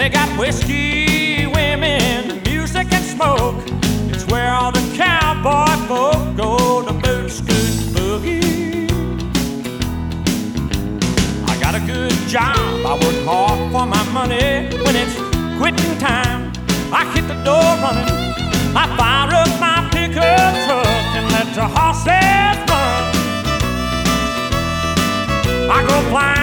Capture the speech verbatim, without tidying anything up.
got whiskey, women, music, and smoke. It's where all the cowboy folk go to boot, scoot, boogie. I got a good job, I work hard for my money. When it's quitting time, I hit the door running. I fire up my pickup truck and let the horses run. I go flying